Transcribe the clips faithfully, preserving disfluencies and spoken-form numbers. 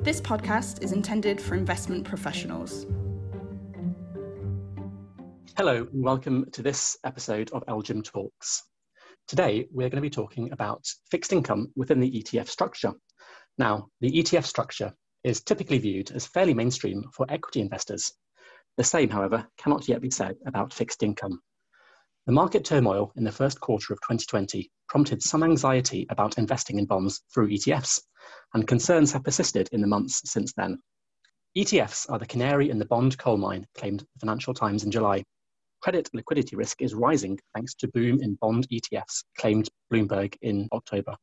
This podcast is intended for investment professionals. Hello and welcome to this episode of LGIM Talks. Today we're going to be talking about fixed income within the E T F structure. Now, the E T F structure is typically viewed as fairly mainstream for equity investors. The same, however, cannot yet be said about fixed income. The market turmoil in the first quarter of twenty twenty prompted some anxiety about investing in bonds through E T Fs, and concerns have persisted in the months since then. E T Fs are the canary in the bond coal mine, claimed the Financial Times in July. Credit liquidity risk is rising thanks to boom in bond E T Fs, claimed Bloomberg in October.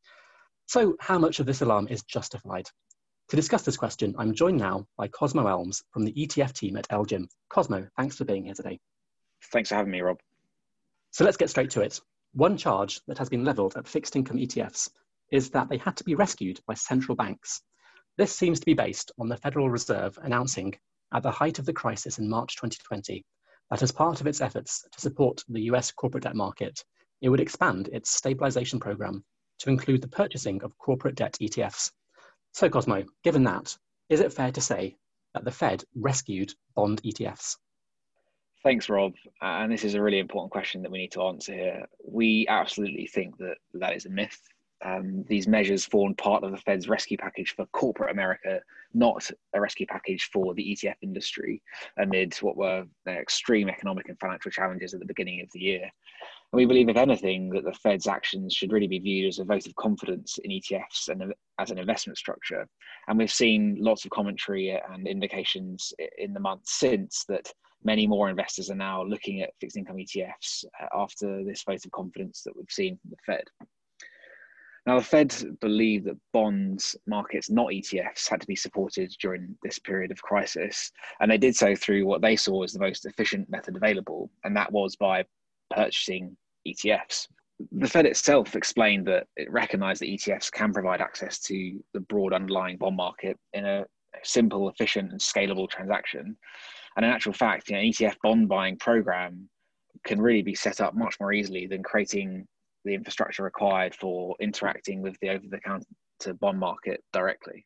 So how much of this alarm is justified? To discuss this question, I'm joined now by Cosmo Elms from the E T F team at LGIM. Cosmo, thanks for being here today. Thanks for having me, Rob. So let's get straight to it. One charge that has been levelled at fixed income E T Fs is that they had to be rescued by central banks. This seems to be based on the Federal Reserve announcing at the height of the crisis in March twenty twenty that as part of its efforts to support the U S corporate debt market, it would expand its stabilisation programme to include the purchasing of corporate debt E T Fs. So Cosmo, given that, is it fair to say that the Fed rescued bond E T Fs? Thanks, Rob. And this is a really important question that we need to answer here. We absolutely think that that is a myth. Um, these measures formed part of the Fed's rescue package for corporate America, not a rescue package for the E T F industry amid what were uh, extreme economic and financial challenges at the beginning of the year. And we believe, if anything, that the Fed's actions should really be viewed as a vote of confidence in E T Fs and as an investment structure. And we've seen lots of commentary and indications in the months since that many more investors are now looking at fixed income E T Fs after this vote of confidence that we've seen from the Fed. Now, the Fed believed that bonds markets, not E T Fs, had to be supported during this period of crisis. And they did so through what they saw as the most efficient method available, and that was by purchasing E T Fs. The Fed itself explained that it recognized that E T Fs can provide access to the broad underlying bond market in a simple, efficient, and scalable transaction. And in actual fact, you know, an E T F bond buying program can really be set up much more easily than creating the infrastructure required for interacting with the over-the-counter bond market directly.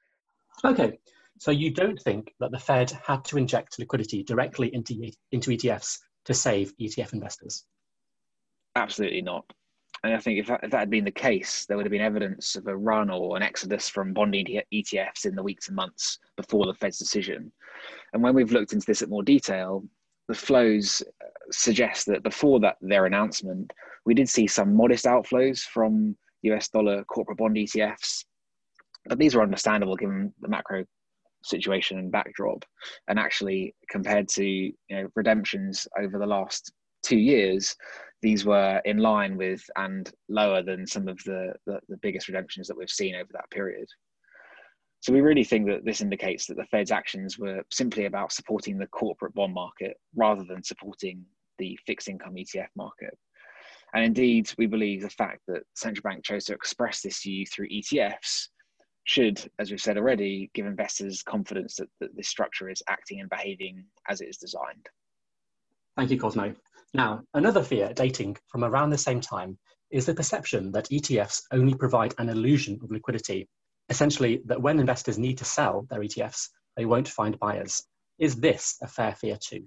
Okay, so you don't think that the Fed had to inject liquidity directly into, into E T Fs to save E T F investors? Absolutely not. And I think if that, if that had been the case, there would have been evidence of a run or an exodus from bond E T Fs in the weeks and months before the Fed's decision. And when we've looked into this at more detail, the flows suggest that before that their announcement, we did see some modest outflows from U S dollar corporate bond E T Fs, but these were understandable given the macro situation and backdrop. And actually, compared to you know redemptions over the last two years, these were in line with and lower than some of the, the, the biggest redemptions that we've seen over that period. So we really think that this indicates that the Fed's actions were simply about supporting the corporate bond market rather than supporting the fixed income E T F market. And indeed, we believe the fact that the central bank chose to express this view through E T Fs should, as we've said already, give investors confidence that, that this structure is acting and behaving as it is designed. Thank you, Cosmo. Now, another fear dating from around the same time is the perception that E T Fs only provide an illusion of liquidity. Essentially, that when investors need to sell their E T Fs, they won't find buyers. Is this a fair fear too?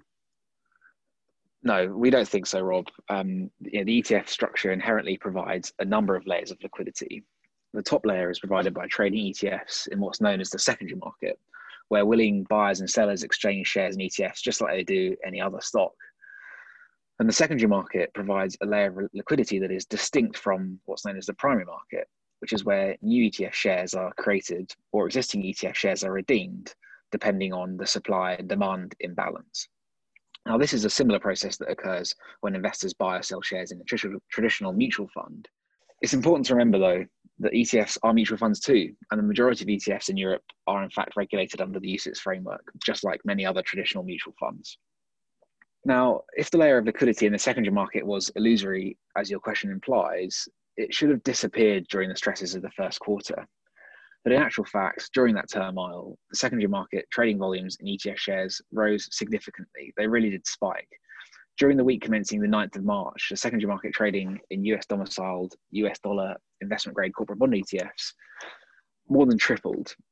No, we don't think so, Rob. Um, you know, the E T F structure inherently provides a number of layers of liquidity. The top layer is provided by trading E T Fs in what's known as the secondary market, where willing buyers and sellers exchange shares in E T Fs just like they do any other stock. And the secondary market provides a layer of liquidity that is distinct from what's known as the primary market, which is where new E T F shares are created or existing E T F shares are redeemed, depending on the supply and demand imbalance. Now, this is a similar process that occurs when investors buy or sell shares in a traditional mutual fund. It's important to remember, though, that E T Fs are mutual funds too, and the majority of E T Fs in Europe are in fact regulated under the U C I T S framework, just like many other traditional mutual funds. Now, if the layer of liquidity in the secondary market was illusory, as your question implies, it should have disappeared during the stresses of the first quarter. But in actual fact, during that turmoil, the secondary market trading volumes in E T F shares rose significantly. They really did spike. During the week commencing the ninth of March, the secondary market trading in U S domiciled U S dollar investment grade corporate bond E T Fs more than tripled.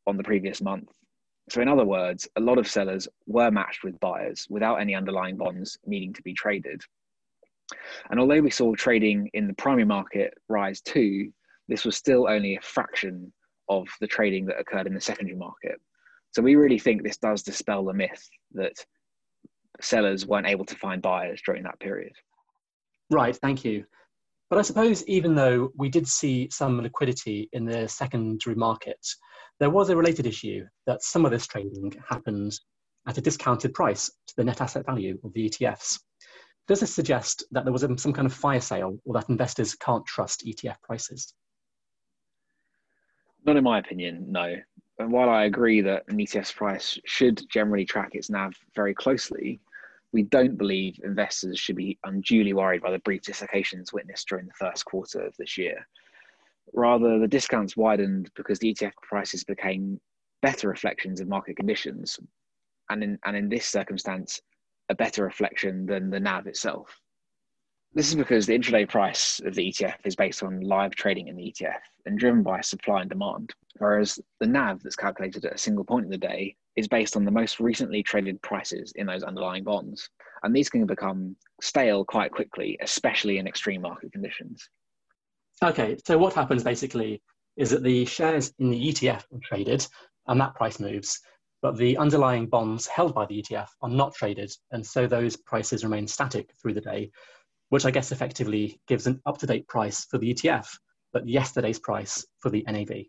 on the previous month. So in other words, a lot of sellers were matched with buyers without any underlying bonds needing to be traded. And although we saw trading in the primary market rise too, this was still only a fraction of the trading that occurred in the secondary market. So we really think this does dispel the myth that sellers weren't able to find buyers during that period. Right, thank you. But I suppose even though we did see some liquidity in the secondary market, there was a related issue that some of this trading happened at a discounted price to the net asset value of the E T Fs. Does this suggest that there was some kind of fire sale or that investors can't trust E T F prices? Not in my opinion, no. And while I agree that an E T F's price should generally track its N A V very closely, we don't believe investors should be unduly worried by the brief dislocations witnessed during the first quarter of this year. Rather, the discounts widened because the E T F prices became better reflections of market conditions, and in, and in this circumstance, a better reflection than the N A V itself. This is because the intraday price of the E T F is based on live trading in the E T F and driven by supply and demand, whereas the N A V that's calculated at a single point in the day is based on the most recently traded prices in those underlying bonds. And these can become stale quite quickly, especially in extreme market conditions. Okay, so what happens basically is that the shares in the E T F are traded and that price moves, but the underlying bonds held by the E T F are not traded, and so those prices remain static through the day, which I guess effectively gives an up-to-date price for the E T F, but yesterday's price for the N A V.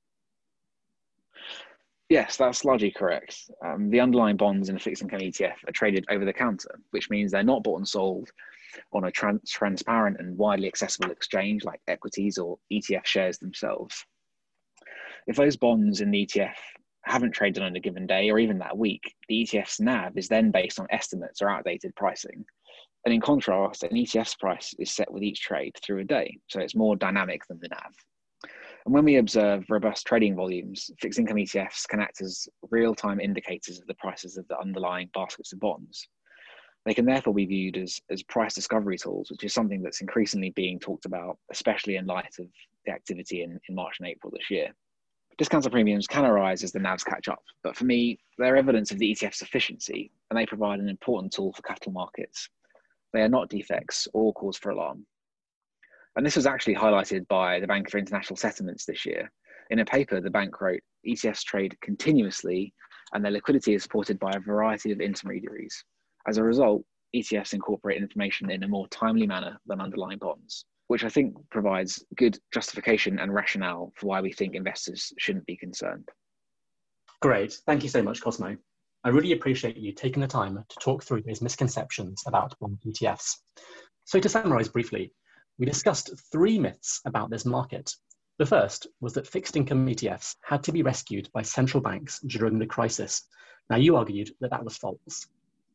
Yes, that's largely correct. Um, the underlying bonds in a fixed income E T F are traded over the counter, which means they're not bought and sold on a trans- transparent and widely accessible exchange like equities or E T F shares themselves. If those bonds in the E T F haven't traded on a given day or even that week, the E T F's N A V is then based on estimates or outdated pricing. And in contrast, an E T F's price is set with each trade through a day, so it's more dynamic than the N A V. And when we observe robust trading volumes, fixed income E T Fs can act as real-time indicators of the prices of the underlying baskets of bonds. They can therefore be viewed as, as price discovery tools, which is something that's increasingly being talked about, especially in light of the activity in, in March and April this year. Discounts and premiums can arise as the N A Vs catch up, but for me, they're evidence of the E T F's efficiency, and they provide an important tool for capital markets. They are not defects or cause for alarm. And this was actually highlighted by the Bank for International Settlements this year. In a paper, the bank wrote, E T Fs trade continuously and their liquidity is supported by a variety of intermediaries. As a result, E T Fs incorporate information in a more timely manner than underlying bonds, which I think provides good justification and rationale for why we think investors shouldn't be concerned. Great, thank you so much, Cosmo. I really appreciate you taking the time to talk through these misconceptions about bond E T Fs. So to summarize briefly, we discussed three myths about this market. The first was that fixed income E T Fs had to be rescued by central banks during the crisis. Now, you argued that that was false.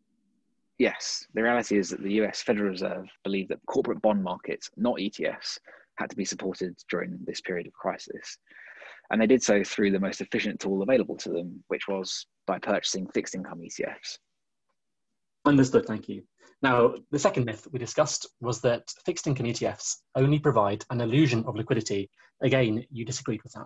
Yes, the reality is that the U S Federal Reserve believed that corporate bond markets, not E T Fs, had to be supported during this period of crisis. And they did so through the most efficient tool available to them, which was by purchasing fixed income E T Fs. Understood, thank you. Now, the second myth we discussed was that fixed income E T Fs only provide an illusion of liquidity. Again, you disagreed with that.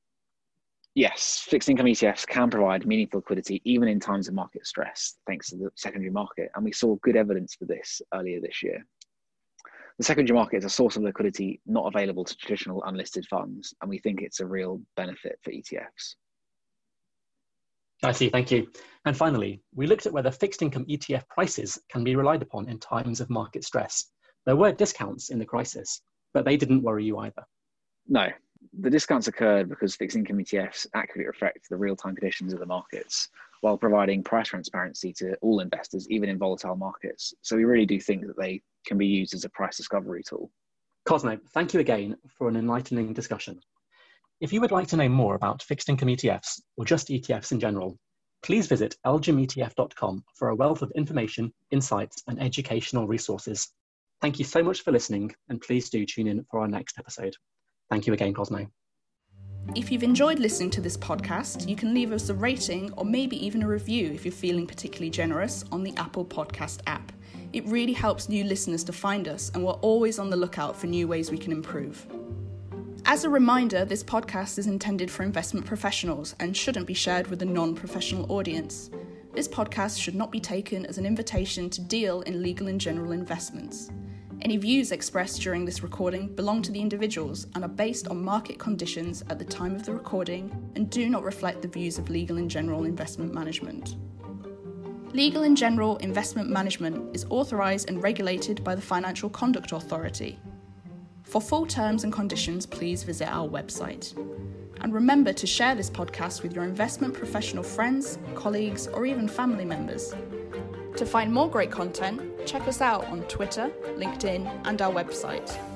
Yes, fixed income E T Fs can provide meaningful liquidity even in times of market stress, thanks to the secondary market. And we saw good evidence for this earlier this year. The secondary market is a source of liquidity not available to traditional unlisted funds, and we think it's a real benefit for E T Fs. I see, thank you. And finally, we looked at whether fixed income E T F prices can be relied upon in times of market stress. There were discounts in the crisis, but they didn't worry you either. No, the discounts occurred because fixed income E T Fs accurately reflect the real-time conditions of the markets, while providing price transparency to all investors, even in volatile markets. So we really do think that they can be used as a price discovery tool. Cosmo, thank you again for an enlightening discussion. If you would like to know more about fixed income E T Fs, or just E T Fs in general, please visit elgin E T F dot com for a wealth of information, insights, and educational resources. Thank you so much for listening, and please do tune in for our next episode. Thank you again, Cosmo. If you've enjoyed listening to this podcast, you can leave us a rating or maybe even a review if you're feeling particularly generous on the Apple Podcast app. It really helps new listeners to find us, and we're always on the lookout for new ways we can improve. As a reminder, this podcast is intended for investment professionals and shouldn't be shared with a non-professional audience. This podcast should not be taken as an invitation to deal in legal and general investments. Any views expressed during this recording belong to the individuals and are based on market conditions at the time of the recording and do not reflect the views of Legal and General Investment Management. Legal and General Investment Management is authorised and regulated by the Financial Conduct Authority. For full terms and conditions, please visit our website. And remember to share this podcast with your investment professional friends, colleagues, or even family members. To find more great content, check us out on Twitter, LinkedIn, and our website.